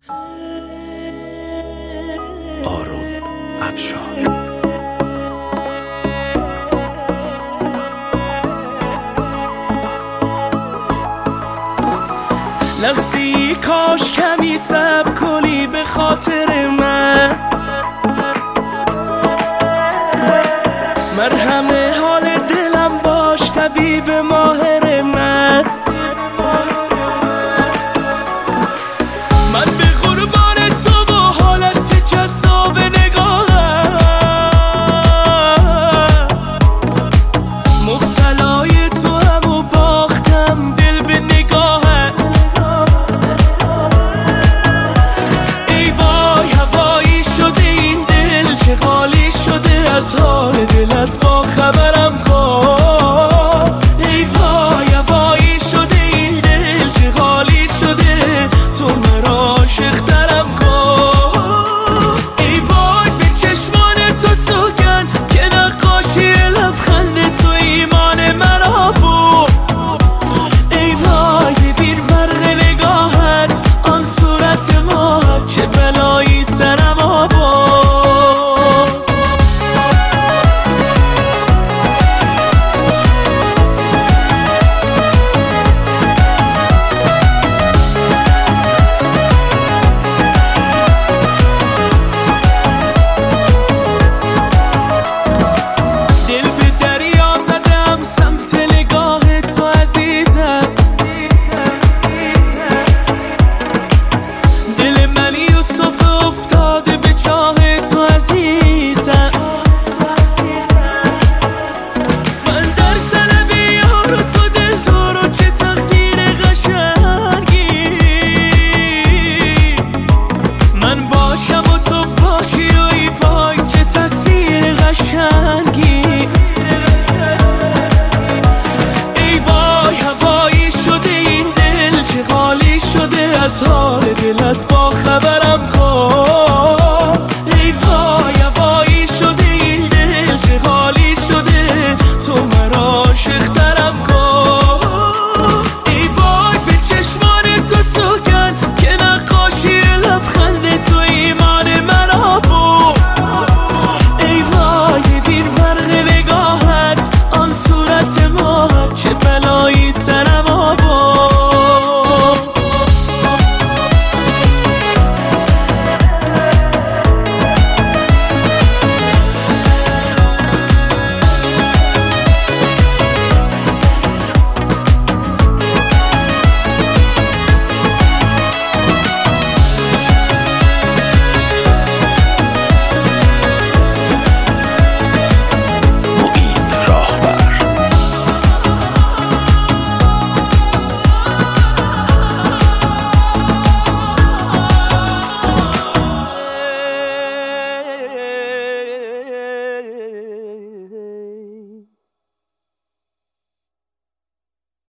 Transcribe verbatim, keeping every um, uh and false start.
آروم افشار. لحظی کاش کمی صبر کنی به خاطر من، مرهم حال دلم باش طبیب ماهر من. من به قربان تو و حالت جذاب نگاهم، مبتلای تو هم و باختم دل به نگاهت. ای وای هوایی شده این دل، چه خالی شده از حال دلت، با خبرم کن. ای وای هوایی شده این دل، چه خالی شده، تو مرا عاشق‌ترم کن. ای وای به چشمان تو سوگن که نقاشی لبخند تو ایمان مرا بود. ای وای ببین برق نگاهت، آن صورت ما چه بلایی سرم آورد. ای وای هوایی شده این دل، چه خالی شده از حال دلت، با خبرم کن.